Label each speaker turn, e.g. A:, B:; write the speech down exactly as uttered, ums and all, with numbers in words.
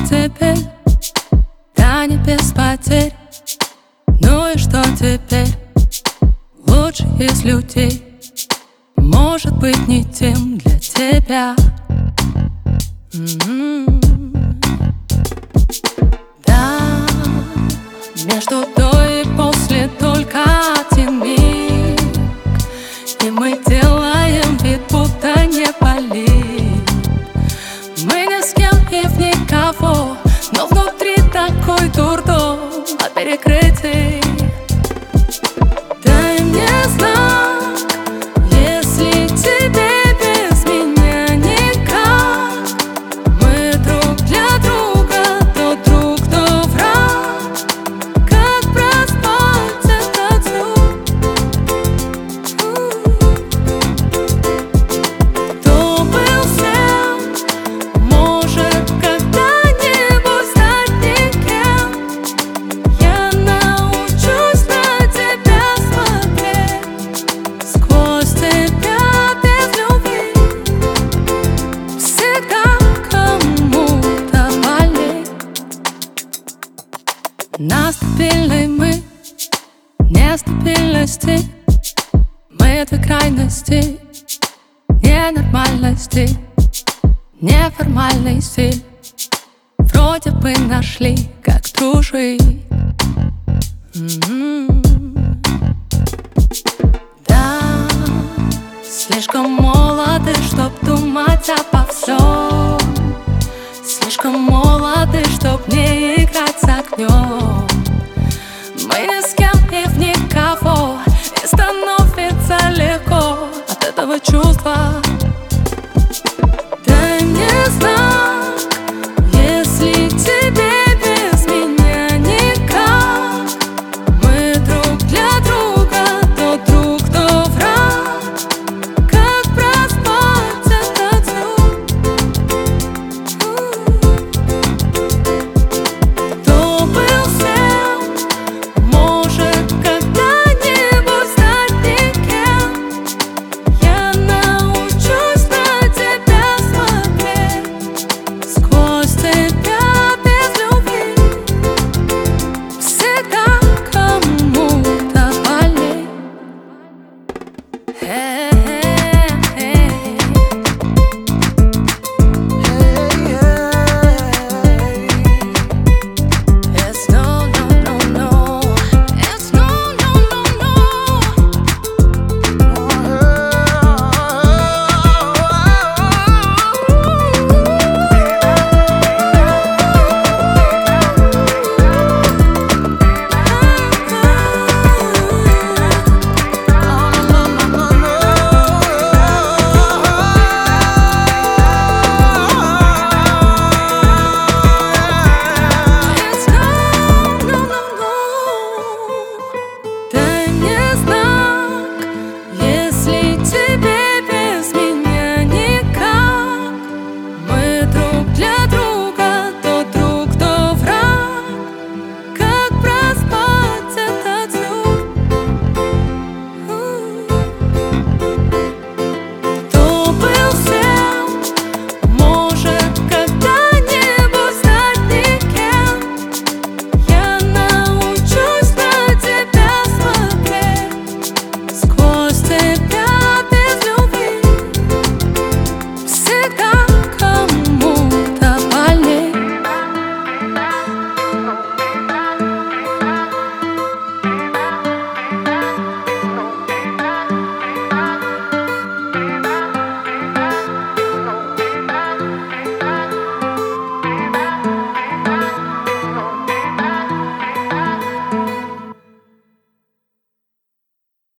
A: теперь? Да не без потерь. Ну и что теперь? Лучший из людей может быть не тем для тебя. М-м-м. Да, между до и после только один миг, и мы делаем вид, будто не болит. Мы ни с кем и в никого, но внутри такой дурдом от перекрытий. Дай мне знак, если тебе без меня никак. Мы друг для друга, то друг, то враг. Как проспать этот звук? Кто был всем, может когда-нибудь стать никем. Я научусь на тебя смотреть сквозь тебя без любви. Всегда кому-то больней. На стабильной мы нестабильности, мы две крайности, ненормальности, неформальный стиль. Вроде бы нашли, как дружить. М-м. Да, слишком молоды, чтоб думать обо всем. Слишком молоды, чтоб не